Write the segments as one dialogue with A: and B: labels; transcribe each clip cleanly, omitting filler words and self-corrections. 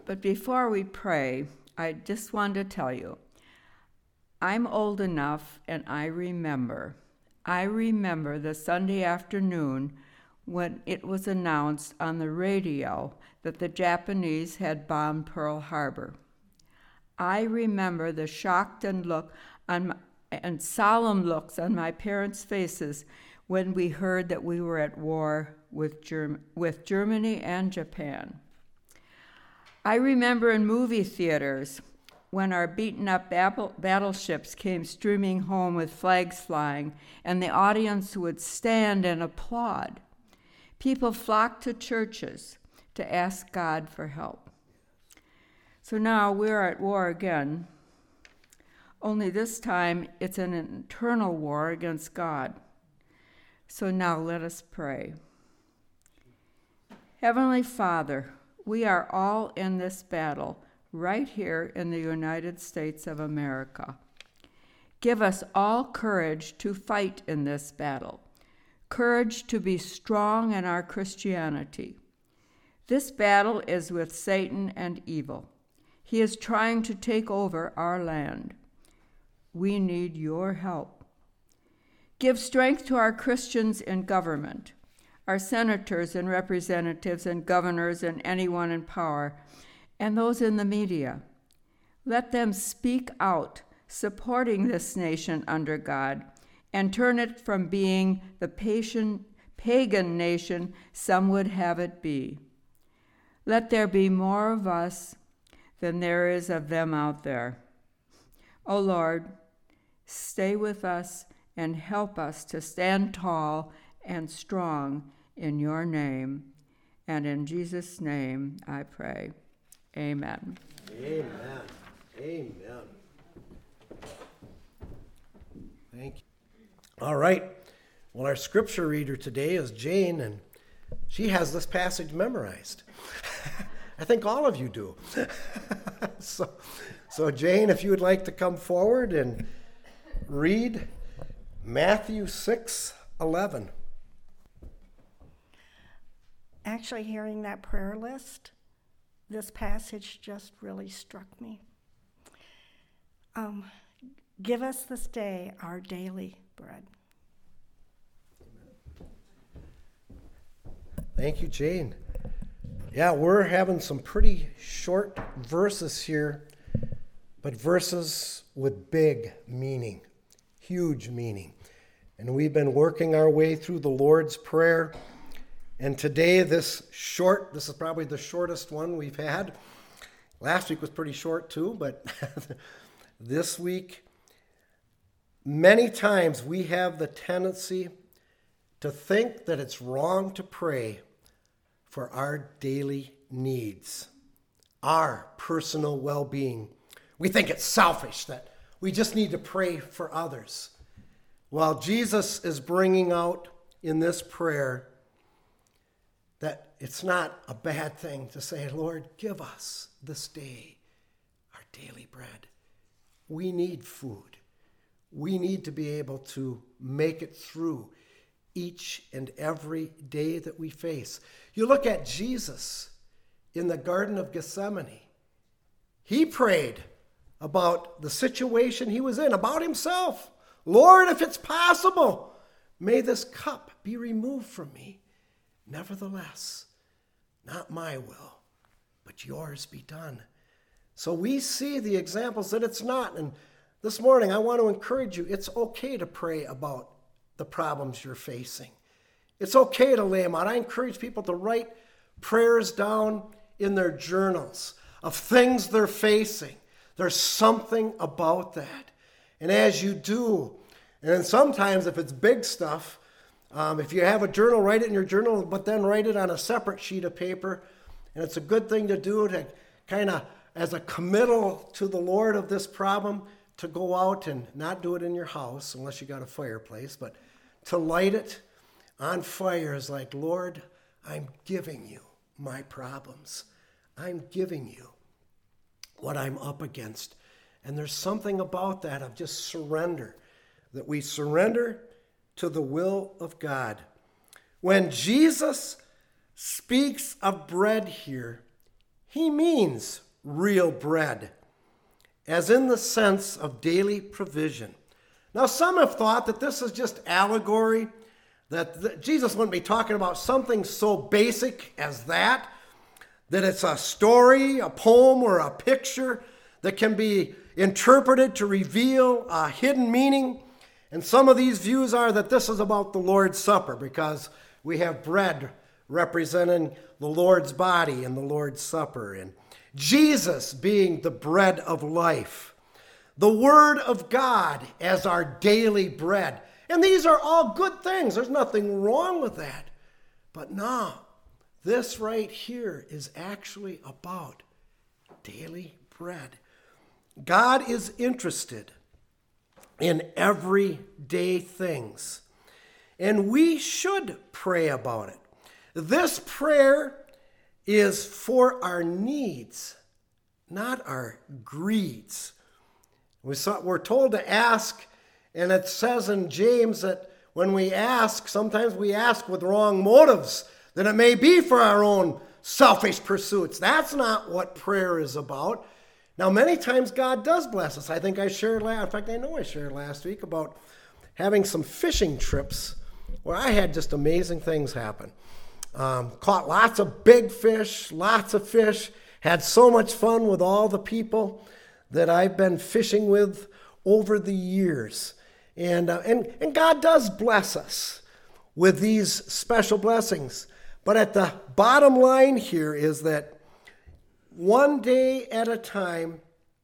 A: But before we pray, I just want to tell you, I'm old enough and I remember the Sunday afternoon when it was announced on the radio that the Japanese had bombed Pearl Harbor. I remember the shocked and solemn looks on my parents' faces when we heard that we were at war with Germany and Japan. I remember in movie theaters when our beaten-up battleships came streaming home with flags flying, and the audience would stand and applaud. People flocked to churches to ask God for help. So now we're at war again, only this time it's an internal war against God. So now let us pray. Heavenly Father, we are all in this battle right here in the United States of America. Give us all courage to fight in this battle, courage to be strong in our Christianity. This battle is with Satan and evil. He is trying to take over our land. We need your help. Give strength to our Christians in government, our senators and representatives and governors and anyone in power, and those in the media. Let them speak out, supporting this nation under God, and turn it from being the pagan nation some would have it be. Let there be more of us than there is of them out there. O Lord, stay with us and help us to stand tall and strong in your name. And in Jesus' name I pray. Amen.
B: Amen. Amen. Thank you. All right. Well, our scripture reader today is Jane, and she has this passage memorized. I think all of you do. So Jane, if you would like to come forward and read Matthew 6:11.
C: Actually, hearing that prayer list, this passage just really struck me. Give us this day our daily bread.
B: Thank you, Jane. Yeah, we're having some pretty short verses here, but verses with big meaning, huge meaning. And we've been working our way through the Lord's Prayer. And today, this is probably the shortest one we've had. Last week was pretty short too, but this week, many times we have the tendency to think that it's wrong to pray for our daily needs, our personal well-being. We think it's selfish that we just need to pray for others. While Jesus is bringing out in this prayer that it's not a bad thing to say, Lord, give us this day our daily bread. We need food. We need to be able to make it through each and every day that we face. You look at Jesus in the Garden of Gethsemane. He prayed about the situation he was in, about himself. Lord, if it's possible, may this cup be removed from me. Nevertheless, not my will, but yours be done. So we see the examples that it's not. And this morning, I want to encourage you, it's okay to pray about the problems you're facing. It's okay to lay them out. I encourage people to write prayers down in their journals of things they're facing. There's something about that. And as you do, and then sometimes if it's big stuff, if you have a journal, write it in your journal, but then write it on a separate sheet of paper. And it's a good thing to do to kind of, as a committal to the Lord of this problem, to go out and not do it in your house, unless you got a fireplace, but to light it on fire is like, Lord, I'm giving you my problems. I'm giving you what I'm up against. And there's something about that of just surrender, that we surrender to the will of God. When Jesus speaks of bread here, he means real bread, as in the sense of daily provision. Now, some have thought that this is just allegory, that Jesus wouldn't be talking about something so basic as that it's a story, a poem, or a picture that can be interpreted to reveal a hidden meaning. And some of these views are that this is about the Lord's Supper, because we have bread representing the Lord's body in the Lord's Supper, and Jesus being the bread of life, the Word of God as our daily bread. And these are all good things. There's nothing wrong with that. But now, this right here is actually about daily bread. God is interested in everyday things, and we should pray about it. This prayer is for our needs, not our greeds. We're told to ask, and it says in James that when we ask, sometimes we ask with wrong motives, that it may be for our own selfish pursuits. That's not what prayer is about. Now, many times God does bless us. I think I shared last week about having some fishing trips where I had just amazing things happen. Caught lots of big fish, lots of fish, had so much fun with all the people that I've been fishing with over the years. And God does bless us with these special blessings. But at the bottom line here is that one day at a time,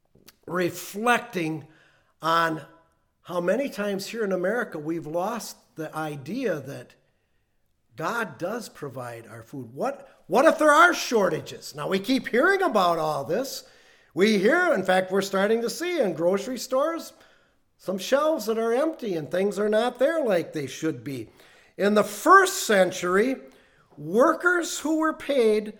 B: reflecting on how many times here in America we've lost the idea that God does provide our food. What if there are shortages? Now, we keep hearing about all this. We hear, in fact, we're starting to see in grocery stores some shelves that are empty and things are not there like they should be. In the first century, workers who were paid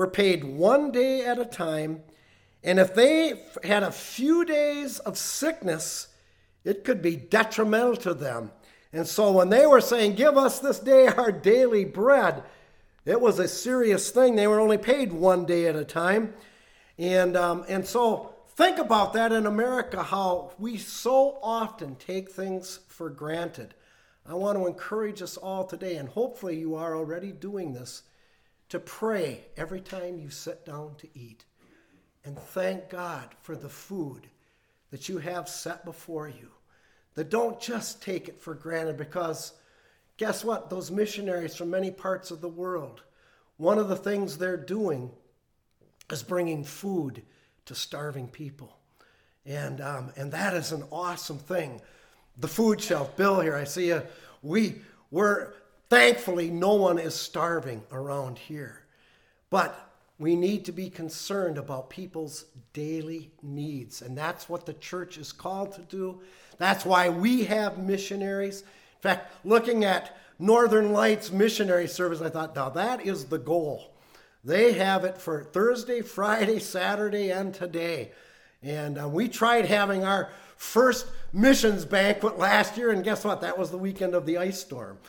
B: 1 day at a time, and if they had a few days of sickness, it could be detrimental to them. And so when they were saying, give us this day our daily bread, it was a serious thing. They were only paid 1 day at a time. And so think about that in America, how we so often take things for granted. I want to encourage us all today, and hopefully you are already doing this, to pray every time you sit down to eat. And thank God for the food that you have set before you. That don't just take it for granted, because guess what? Those missionaries from many parts of the world, one of the things they're doing is bringing food to starving people. And that is an awesome thing. The food shelf, Bill here, I see we're thankfully no one is starving around here. But we need to be concerned about people's daily needs. And that's what the church is called to do. That's why we have missionaries. In fact, looking at Northern Lights missionary service, I thought, now that is the goal. They have it for Thursday, Friday, Saturday, and today. And we tried having our first missions banquet last year, and guess what? That was the weekend of the ice storm.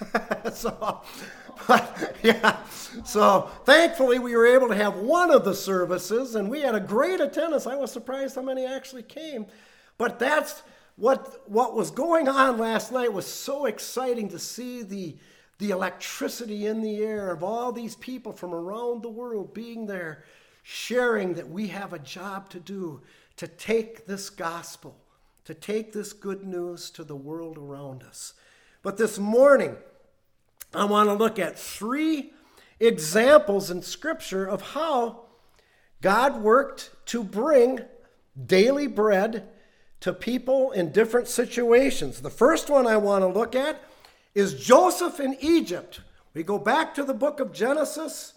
B: So thankfully we were able to have one of the services, and we had a great attendance. I was surprised how many actually came. But that's what was going on last night was so exciting to see the electricity in the air of all these people from around the world being there, sharing that we have a job to do, to take this gospel, to take this good news to the world around us. But this morning, I want to look at 3 examples in Scripture of how God worked to bring daily bread to people in different situations. The first one I want to look at is Joseph in Egypt. We go back to the book of Genesis,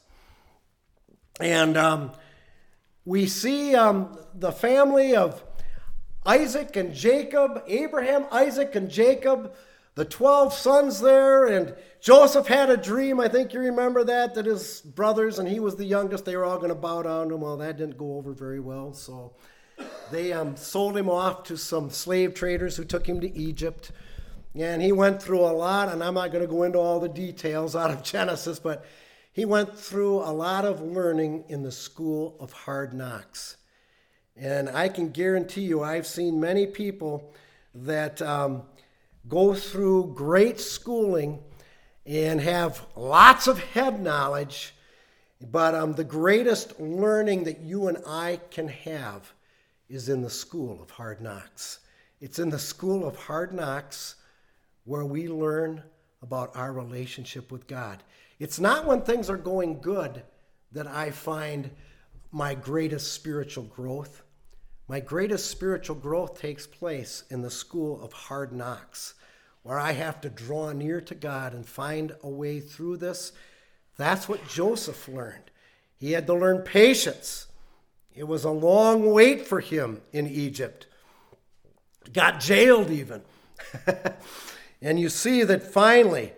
B: and we see the family of Isaac and Jacob, Abraham, Isaac, and Jacob, the 12 sons there, and Joseph had a dream. I think you remember that his brothers, and he was the youngest, they were all going to bow down to him. Well, that didn't go over very well, so they sold him off to some slave traders who took him to Egypt. And he went through a lot, and I'm not going to go into all the details out of Genesis, but he went through a lot of learning in the school of hard knocks. And I can guarantee you, I've seen many people that go through great schooling and have lots of head knowledge, but the greatest learning that you and I can have is in the school of hard knocks. It's in the school of hard knocks where we learn about our relationship with God. It's not when things are going good that I find my greatest spiritual growth. My greatest spiritual growth takes place in the school of hard knocks, where I have to draw near to God and find a way through this. That's what Joseph learned. He had to learn patience. It was a long wait for him in Egypt. Got jailed even. And you see that finally,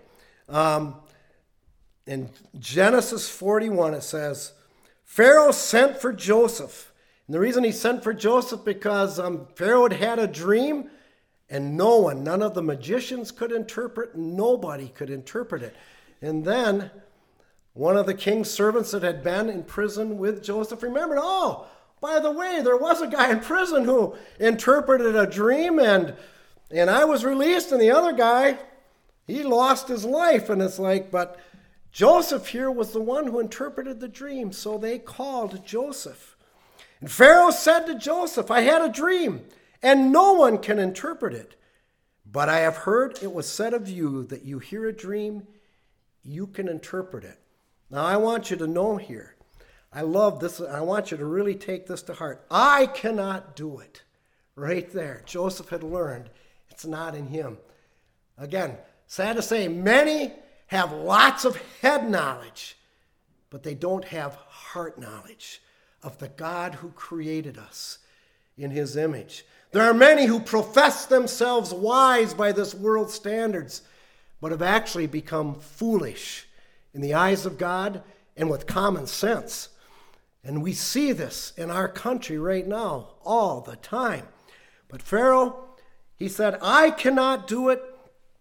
B: in Genesis 41, it says, Pharaoh sent for Joseph. And the reason he sent for Joseph because Pharaoh had a dream, and none of the magicians could interpret, nobody could interpret it. And then one of the king's servants that had been in prison with Joseph remembered, oh, by the way, there was a guy in prison who interpreted a dream, and I was released, and the other guy, he lost his life. And it's like, but Joseph here was the one who interpreted the dream, so they called Joseph. And Pharaoh said to Joseph, I had a dream, and no one can interpret it. But I have heard it was said of you that you hear a dream, you can interpret it. Now I want you to know here, I love this, I want you to really take this to heart. I cannot do it. Right there, Joseph had learned it's not in him. Again, sad to say, many have lots of head knowledge, but they don't have heart knowledge of the God who created us in his image. There are many who profess themselves wise by this world's standards, but have actually become foolish in the eyes of God and with common sense. And we see this in our country right now all the time. But Pharaoh, he said, I cannot do it,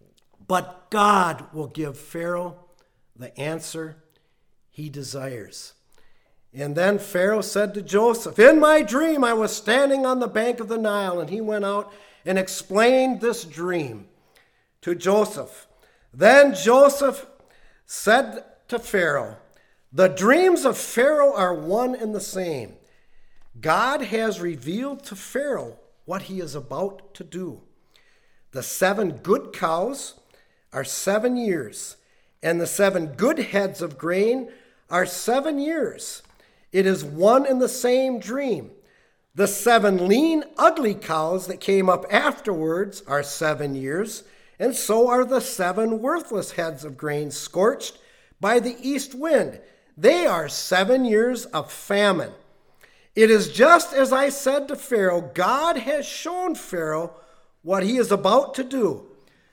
B: but God will give Pharaoh the answer he desires. And then Pharaoh said to Joseph, in my dream I was standing on the bank of the Nile, and he went out and explained this dream to Joseph. Then Joseph said to Pharaoh, the dreams of Pharaoh are one and the same. God has revealed to Pharaoh what he is about to do. The 7 good cows are 7 years, and the 7 good heads of grain are 7 years. It is one and the same dream. The 7 lean, ugly cows that came up afterwards are 7 years, and so are the 7 worthless heads of grain scorched by the east wind. They are 7 years of famine. It is just as I said to Pharaoh, God has shown Pharaoh what he is about to do.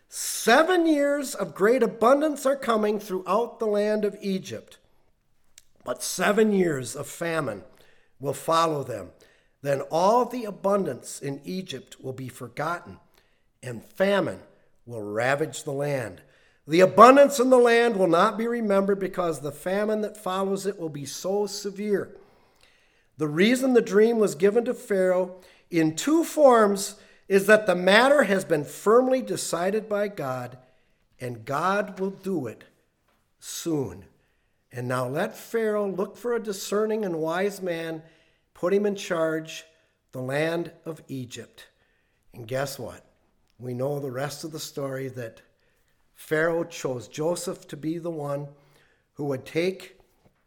B: 7 years of great abundance are coming throughout the land of Egypt, but 7 years of famine will follow them. Then all the abundance in Egypt will be forgotten, and famine will ravage the land. The abundance in the land will not be remembered because the famine that follows it will be so severe. The reason the dream was given to Pharaoh in 2 forms is that the matter has been firmly decided by God, and God will do it soon. And now let Pharaoh look for a discerning and wise man, put him in charge the land of Egypt. And guess what? We know the rest of the story, that Pharaoh chose Joseph to be the one who would take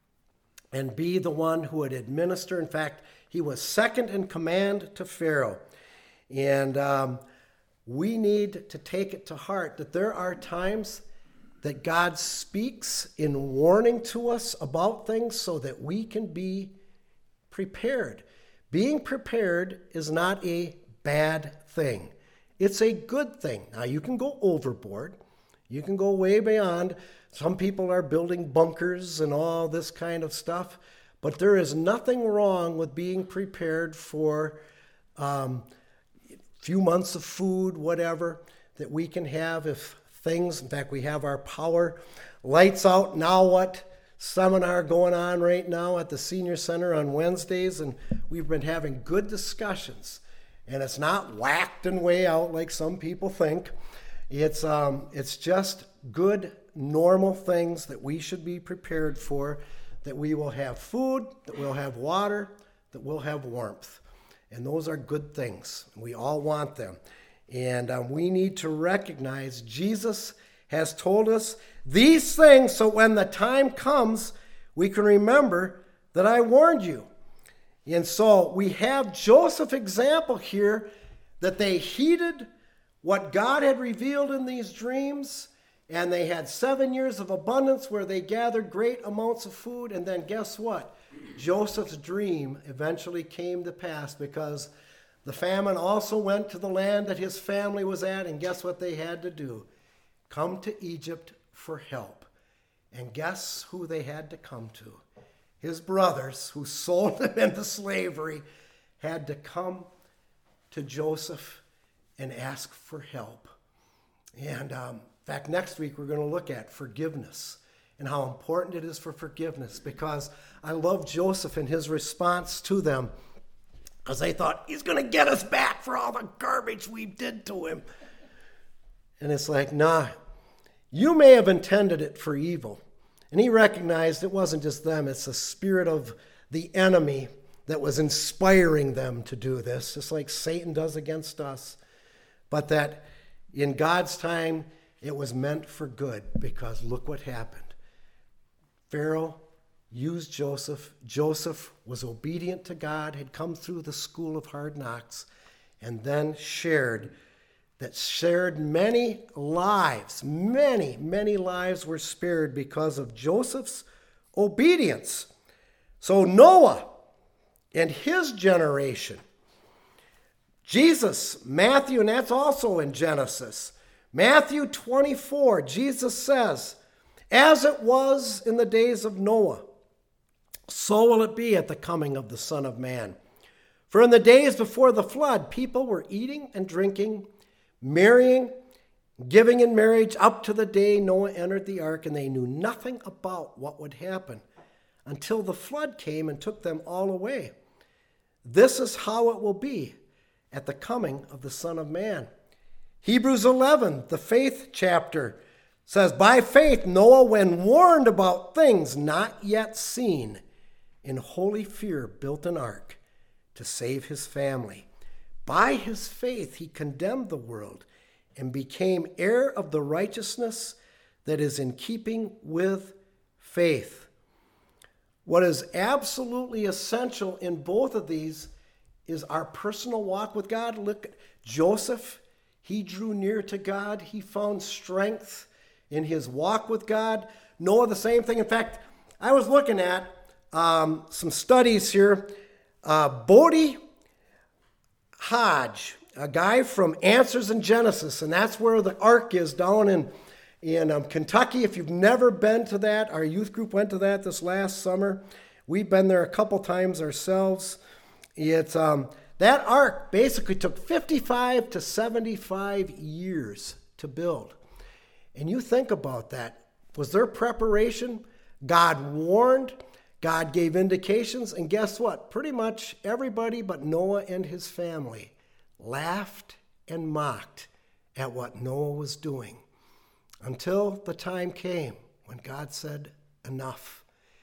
B: and be the one who would administer. In fact, he was second in command to Pharaoh. And we need to take it to heart that there are times that God speaks in warning to us about things so that we can be prepared. Being prepared is not a bad thing. It's a good thing. Now, you can go overboard. You can go way beyond. Some people are building bunkers and all this kind of stuff. But there is nothing wrong with being prepared for few months of food, whatever, that we can have if things, in fact, we have our power lights out. Now what? seminar going on right now at the Senior Center on Wednesdays, and we've been having good discussions. And it's not whacked and way out like some people think. It's just good, normal things that we should be prepared for, that we will have food, that we'll have water, that we'll have warmth. And those are good things. We all want them. And we need to recognize Jesus has told us these things so when the time comes, we can remember that I warned you. And so we have Joseph's example here that they heeded what God had revealed in these dreams, and they had 7 years of abundance where they gathered great amounts of food. And then guess what? Joseph's dream eventually came to pass because the famine also went to the land that his family was at, and guess what they had to do? Come to Egypt for help. And guess who they had to come to? His brothers, who sold him into slavery, had to come to Joseph and ask for help. And in fact, next week we're going to look at forgiveness and how important it is for forgiveness, because I love Joseph and his response to them, because they thought, he's going to get us back for all the garbage we did to him. And it's like, nah, you may have intended it for evil. And he recognized it wasn't just them, it's the spirit of the enemy that was inspiring them to do this, just like Satan does against us. But that in God's time, it was meant for good, because look what happened. Pharaoh used Joseph. Joseph was obedient to God, had come through the school of hard knocks, and then shared many lives. Many lives were spared because of Joseph's obedience. So Noah and his generation, Jesus, Matthew, and that's also in Genesis. Matthew 24, Jesus says, as it was in the days of Noah, so will it be at the coming of the Son of Man. For in the days before the flood, people were eating and drinking, marrying, giving in marriage up to the day Noah entered the ark, and they knew nothing about what would happen until the flood came and took them all away. This is how it will be at the coming of the Son of Man. Hebrews 11, the faith chapter, says, by faith Noah, when warned about things not yet seen, in holy fear built an ark to save his family. By his faith he condemned the world and became heir of the righteousness that is in keeping with faith. What is absolutely essential in both of these is our personal walk with God. Look at Joseph. He drew near to God. He found strength in his walk with God. Noah, the same thing. In fact, I was looking at some studies here. Bodie Hodge, a guy from Answers in Genesis, and that's where the ark is down in Kentucky. If you've never been to that, our youth group went to that this last summer. We've been there a couple times ourselves. It's that ark basically took 55 to 75 years to build. And you think about that. Was there preparation? God warned. God gave indications. And guess what? Pretty much everybody but Noah and his family laughed and mocked at what Noah was doing until the time came when God said, enough.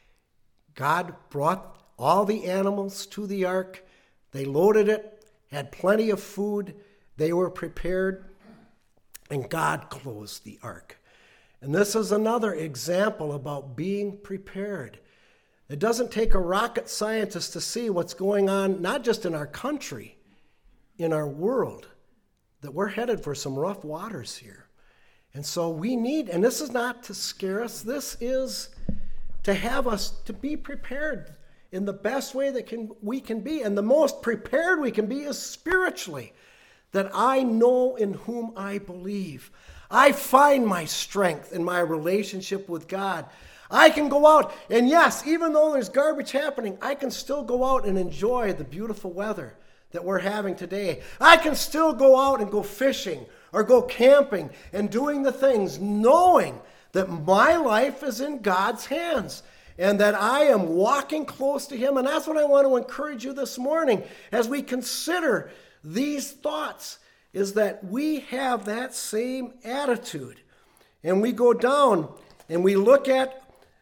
B: God brought all the animals to the ark. They loaded it, had plenty of food. They were prepared, and God closed the ark. And this is another example about being prepared. It doesn't take a rocket scientist to see what's going on, not just in our country, in our world, that we're headed for some rough waters here. And so we need, and this is not to scare us, this is to have us to be prepared in the best way that we can be. And the most prepared we can be is spiritually, that I know in whom I believe. I find my strength in my relationship with God. I can go out, and yes, even though there's garbage happening, I can still go out and enjoy the beautiful weather that we're having today. I can still go out and go fishing or go camping and doing the things, knowing that my life is in God's hands. and that I am walking close to him. And that's what I want to encourage you this morning as we consider these thoughts, is that we have that same attitude. And we go down and we look at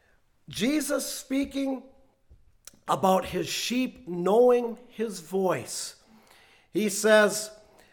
B: Jesus speaking about his sheep knowing his voice. He says,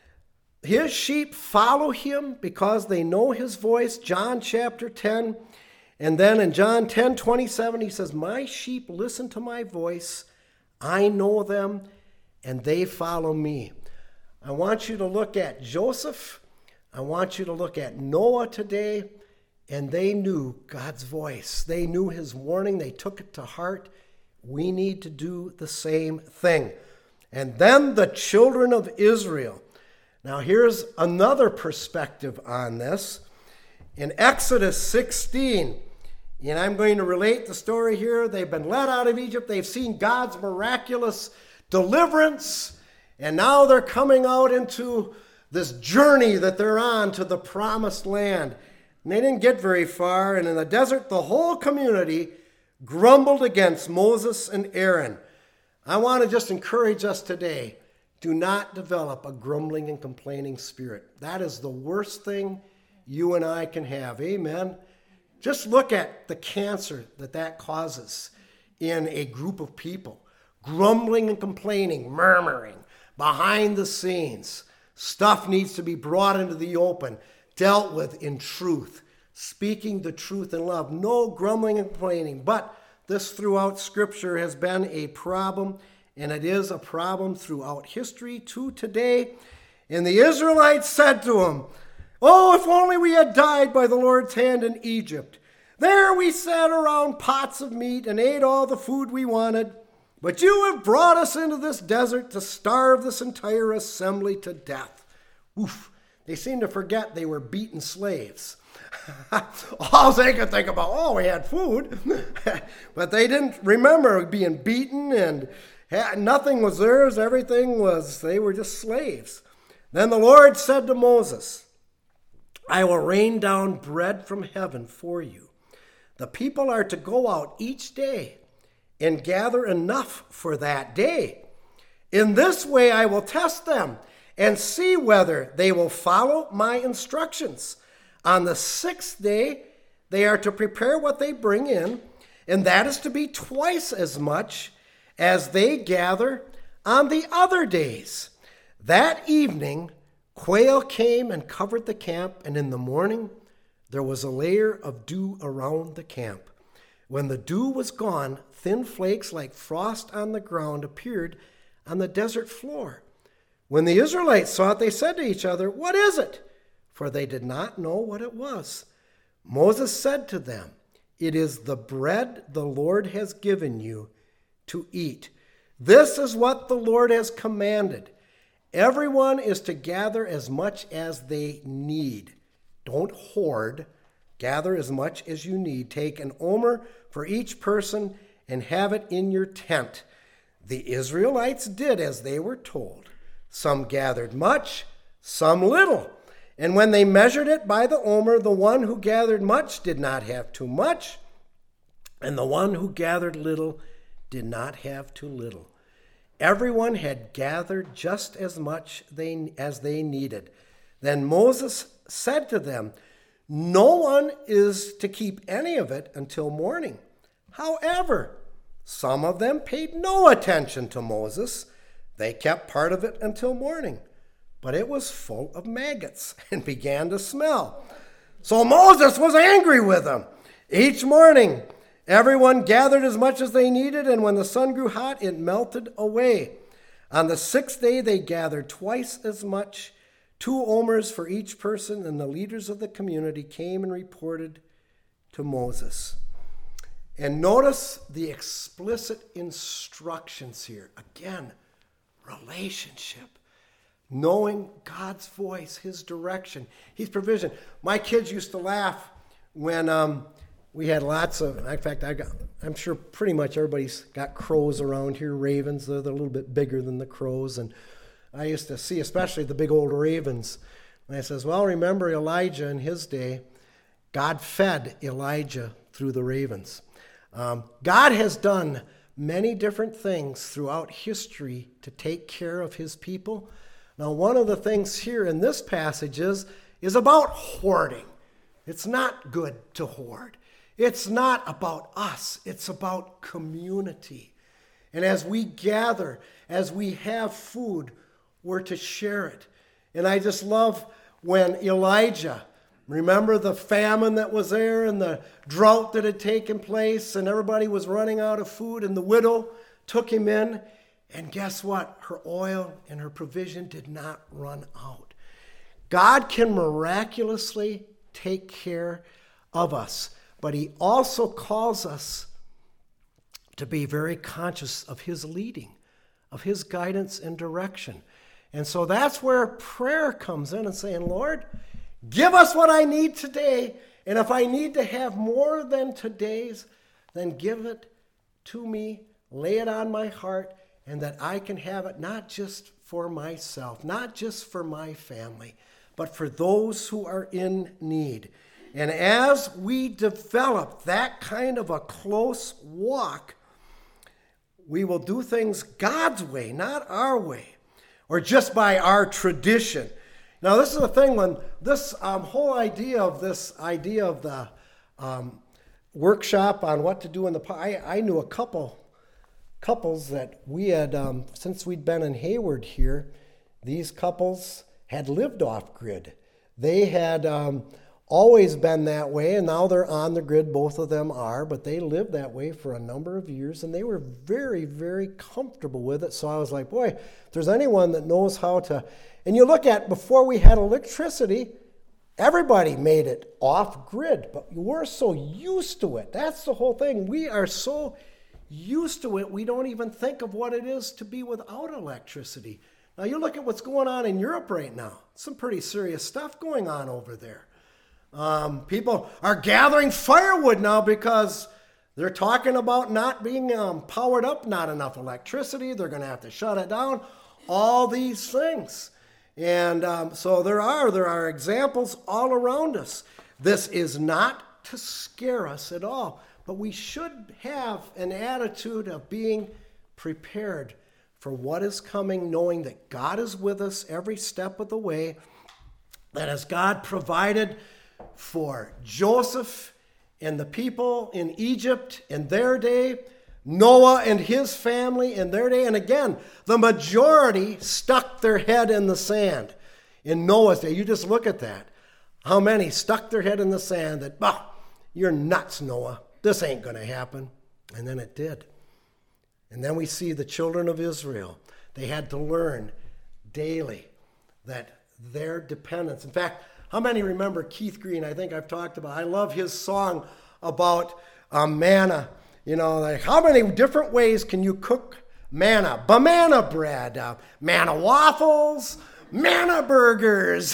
B: his sheep follow him because they know his voice, John chapter 10. And then in John 10:27, he says, my sheep listen to my voice. I know them, and they follow me. I want you to look at Joseph. I want you to look at Noah today. And they knew God's voice. They knew his warning. They took it to heart. We need to do the same thing. And then the children of Israel. Now here's another perspective on this. In Exodus 16, and I'm going to relate the story here. They've been led out of Egypt. They've seen God's miraculous deliverance. And now they're coming out into this journey that they're on to the promised land. And they didn't get very far. And in the desert, the whole community grumbled against Moses and Aaron. I want to just encourage us today. Do not develop a grumbling and complaining spirit. That is the worst thing you and I can have. Amen. Just look at the cancer that causes in a group of people. Grumbling and complaining, murmuring, behind the scenes. Stuff needs to be brought into the open, dealt with in truth, speaking the truth in love. No grumbling and complaining. But this throughout Scripture has been a problem, and it is a problem throughout history to today. And the Israelites said to him, oh, if only we had died by the Lord's hand in Egypt. There we sat around pots of meat and ate all the food we wanted. But you have brought us into this desert to starve this entire assembly to death. Oof. They seem to forget they were beaten slaves. All they could think about, oh, we had food. But they didn't remember being beaten and nothing was theirs. Everything was, they were just slaves. Then the Lord said to Moses, I will rain down bread from heaven for you. The people are to go out each day and gather enough for that day. In this way I will test them and see whether they will follow my instructions. On the 6th day, they are to prepare what they bring in, and that is to be twice as much as they gather on the other days. That evening, quail came and covered the camp, and in the morning, there was a layer of dew around the camp. When the dew was gone, thin flakes like frost on the ground appeared on the desert floor. When the Israelites saw it, they said to each other, what is it? For they did not know what it was. Moses said to them, it is the bread the Lord has given you to eat. This is what the Lord has commanded. Everyone is to gather as much as they need. Don't hoard. Gather as much as you need. Take an omer for each person and have it in your tent. The Israelites did as they were told. Some gathered much, some little. And when they measured it by the omer, the one who gathered much did not have too much, and the one who gathered little did not have too little. Everyone had gathered just as much as they needed. Then Moses said to them, no one is to keep any of it until morning. However, some of them paid no attention to Moses. They kept part of it until morning, but it was full of maggots and began to smell. So Moses was angry with them. Each morning, everyone gathered as much as they needed, and when the sun grew hot, it melted away. On the 6th day, they gathered twice as much, 2 omers for each person, and the leaders of the community came and reported to Moses. And notice the explicit instructions here. Again, relationship. Knowing God's voice, his direction, his provision. My kids used to laugh when we had lots of, in fact, I'm sure pretty much everybody's got crows around here, ravens. They're a little bit bigger than the crows. And I used to see, especially the big old ravens. And I says, well, remember Elijah in his day, God fed Elijah through the ravens. God has done many different things throughout history to take care of his people. Now, one of the things here in this passage is about hoarding. It's not good to hoard. It's not about us. It's about community. And as we gather, as we have food, we're to share it. And I just love when Elijah, remember the famine that was there and the drought that had taken place and everybody was running out of food, and the widow took him in, and guess what? Her oil and her provision did not run out. God can miraculously take care of us, but he also calls us to be very conscious of his leading, of his guidance and direction. And so that's where prayer comes in and saying, Lord, give us what I need today. And if I need to have more than today's, then give it to me, lay it on my heart, and that I can have it not just for myself, not just for my family, but for those who are in need. And as we develop that kind of a close walk, we will do things God's way, not our way, or just by our tradition. Now, this is the thing, when this whole idea of the workshop on what to do in the I knew a couples that we had, since we'd been in Hayward here, these couples had lived off grid. They had always been that way, and now they're on the grid, both of them are, but they lived that way for a number of years, and they were very, very comfortable with it. So I was like, boy, if there's anyone that knows how to, and you look at, before we had electricity, everybody made it off grid, but we're so used to it. That's the whole thing. We are so used to it, we don't even think of what it is to be without electricity. Now you look at what's going on in Europe right now. Some pretty serious stuff going on over there. People are gathering firewood now because they're talking about not being powered up, not enough electricity. They're going to have to shut it down. All these things. And so there are examples all around us. This is not to scare us at all, but we should have an attitude of being prepared for what is coming, knowing that God is with us every step of the way, that as God provided for Joseph and the people in Egypt in their day, Noah and his family in their day, and again, the majority stuck their head in the sand. In Noah's day, you just look at that. How many stuck their head in the sand that, you're nuts, Noah. This ain't going to happen. And then it did. And then we see the children of Israel. They had to learn daily that their dependence. In fact, how many remember Keith Green? I think I've talked about. I love his song about manna. You know, like how many different ways can you cook manna? Banana bread, manna waffles, manna burgers.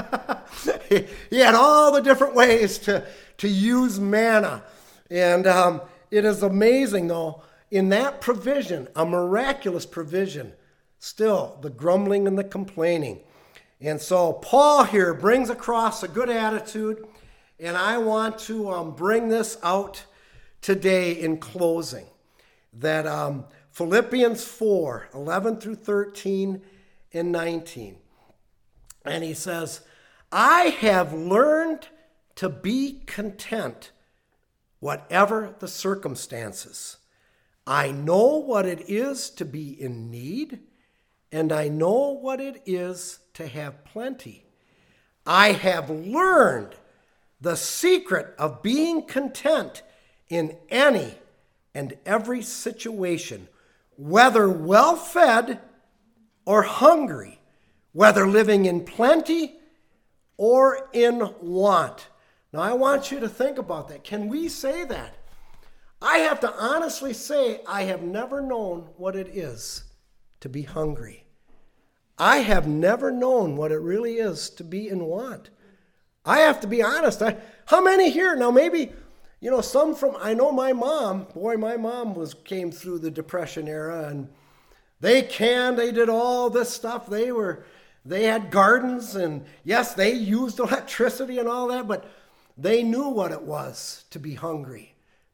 B: He had all the different ways to use manna. And it is amazing, though, in that provision, a miraculous provision, still the grumbling and the complaining. And so Paul here brings across a good attitude, and I want to bring this out today in closing, that Philippians 4, 11 through 13 and 19. And he says, I have learned to be content, whatever the circumstances. I know what it is to be in need, and I know what it is to have plenty. I have learned the secret of being content in any and every situation, whether well-fed or hungry, whether living in plenty or in want. Now, I want you to think about that. Can we say that? I have to honestly say I have never known what it is to be hungry. I have never known what it really is to be in want. I have to be honest. How many here? Now, maybe, some from, I know my mom, my mom came through the Depression era, and they did all this stuff. They had gardens, and yes, they used electricity and all that, but they knew what it was to be hungry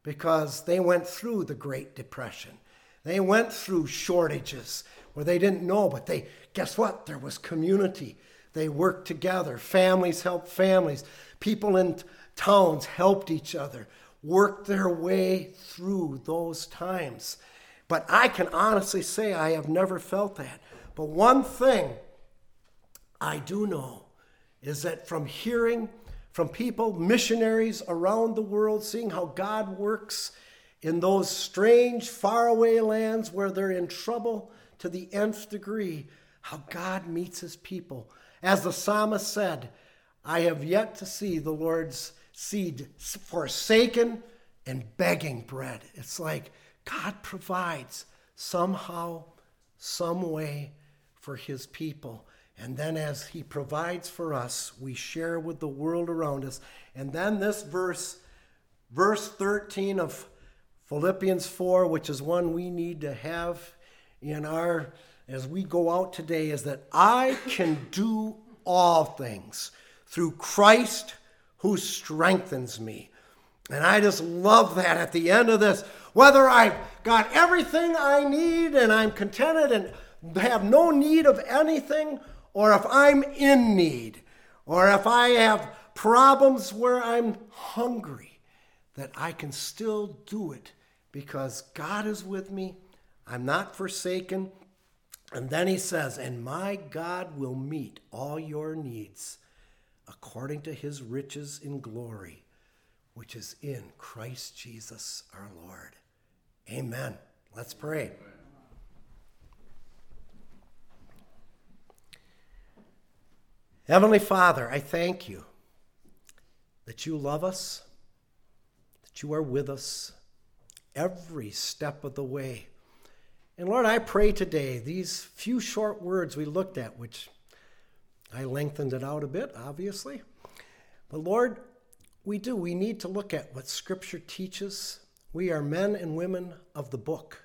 B: because they went through the Great Depression. They went through shortages where they didn't know, but guess what? There was community. They worked together. Families helped families. People in towns helped each other, worked their way through those times. But I can honestly say I have never felt that. But one thing I do know is that from hearing from people, missionaries around the world, seeing how God works in those strange, faraway lands where they're in trouble to the nth degree, how God meets his people. As the psalmist said, I have yet to see the Lord's seed forsaken and begging bread. It's like God provides somehow, some way for his people. And then as he provides for us, we share with the world around us. And then this verse 13 of Philippians 4, which is one we need to have as we go out today, is that I can do all things through Christ who strengthens me. And I just love that at the end of this. Whether I've got everything I need and I'm contented and have no need of anything, or if I'm in need, or if I have problems where I'm hungry, that I can still do it because God is with me. I'm not forsaken. And then he says, and my God will meet all your needs according to his riches in glory, which is in Christ Jesus our Lord. Amen. Let's pray. Heavenly Father, I thank you that you love us, that you are with us every step of the way. And Lord, I pray today, these few short words we looked at, which I lengthened it out a bit, obviously. But Lord, we need to look at what Scripture teaches. We are men and women of the book.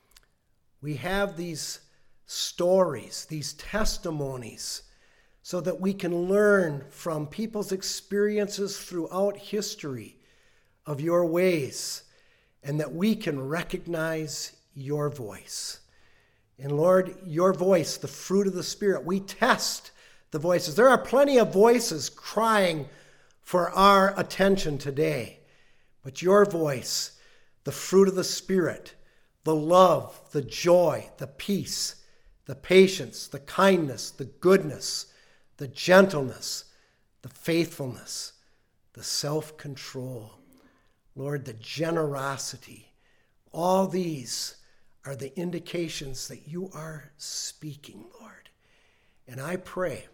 B: We have these stories, these testimonies, so that we can learn from people's experiences throughout history of your ways, and that we can recognize your voice. And Lord, your voice, the fruit of the Spirit, we test the voices. There are plenty of voices crying for our attention today, but your voice, the fruit of the Spirit, the love, the joy, the peace, the patience, the kindness, the goodness, the gentleness, the faithfulness, the self-control, Lord, the generosity, all these are the indications that you are speaking, Lord. And I pray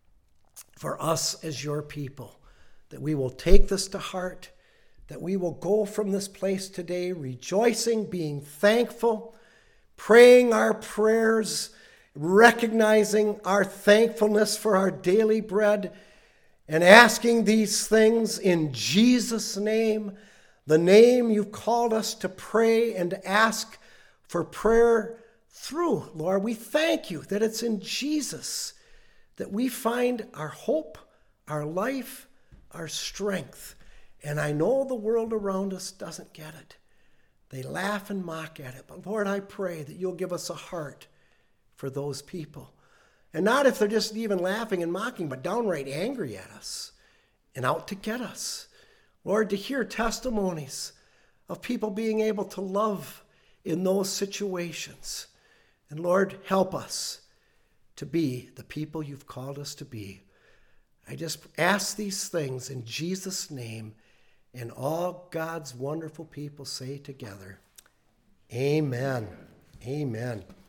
B: for us as your people that we will take this to heart, that we will go from this place today rejoicing, being thankful, praying our prayers, recognizing our thankfulness for our daily bread, and asking these things in Jesus' name, the name you've called us to pray and to ask for prayer through. Lord, we thank you that it's in Jesus that we find our hope, our life, our strength. And I know the world around us doesn't get it. They laugh and mock at it. But Lord, I pray that you'll give us a heart for those people. And not if they're just even laughing and mocking, but downright angry at us and out to get us. Lord, to hear testimonies of people being able to love in those situations. And Lord, help us to be the people you've called us to be. I just ask these things in Jesus' name, and all God's wonderful people say together, amen. Amen.